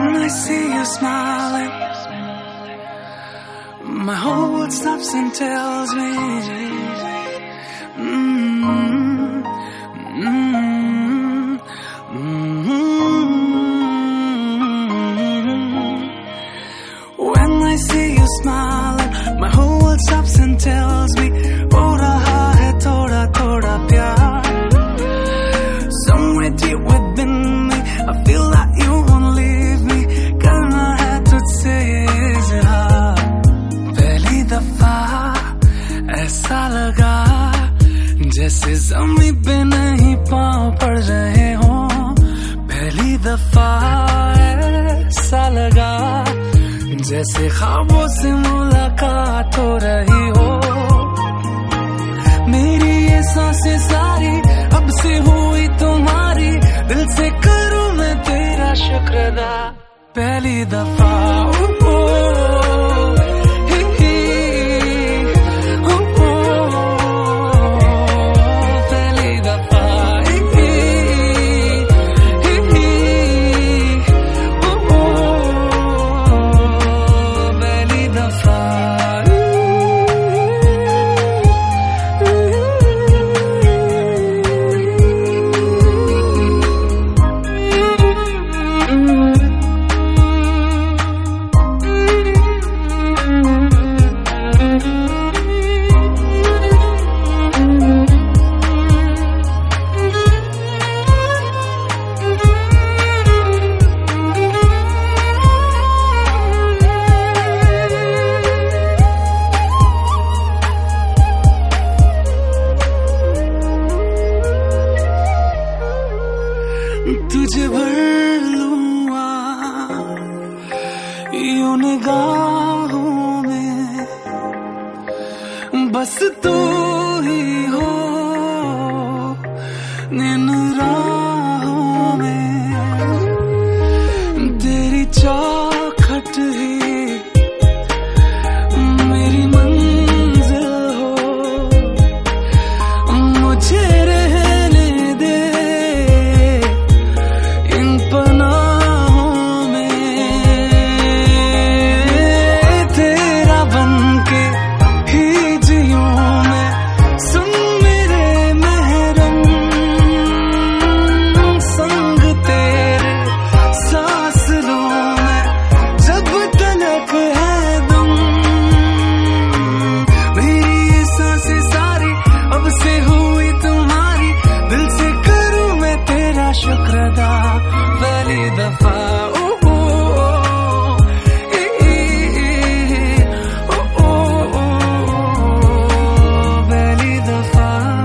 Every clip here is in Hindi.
When I see you smiling, my whole world stops and tells me When I see you smiling, my whole world stops and tells me हो रहा है थोड़ा थोड़ा प्यार. Somewhere deep within me, I feel that you won't leave me. करना है तुझसे इज़हार. पहली दफा ऐसा लगा जैसे ज़मीन पे नहीं पाँव पड़ रहे हों. पहली दफा ऐसा लगा जैसे ख्वाबों से मुलाकात हो रही हो. मेरी ये सांसें सारी अब से हुई तुम्हारी. दिल से करूं मैं तेरा शुक्र अदा. पहली दफा तुझे भर लूँगा यूं निगाहों में. बस तू ही हो इन राहों में. तेरी चौखट ही मेरी मंजिल हो. मुझे रहने दे शुक्र अदा. पहली दफा पहली दफा.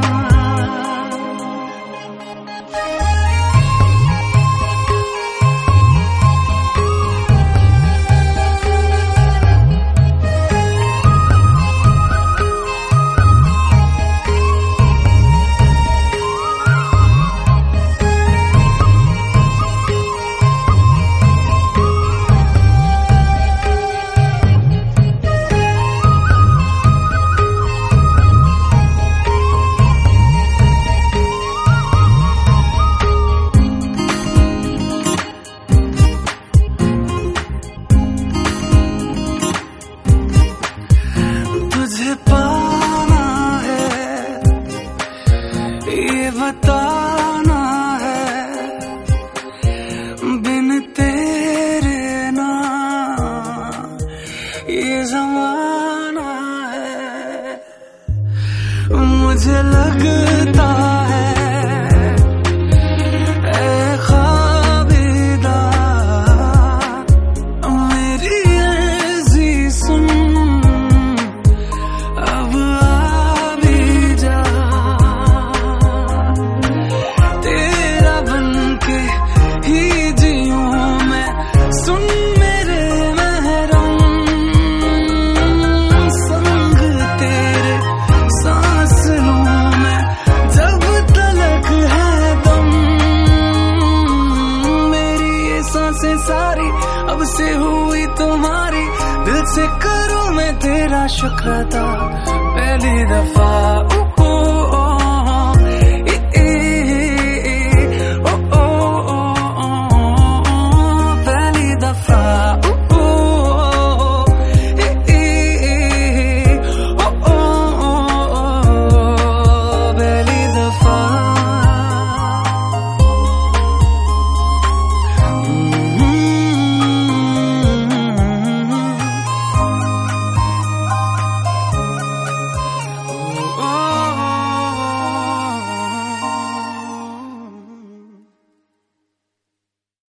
पाना है ये बताना है बिन तेरे ना ये ज़माना है. मुझे लगता है सारी अब से हुई तुम्हारी. दिल से करूं मैं तेरा शुक्र अदा. पहली दफा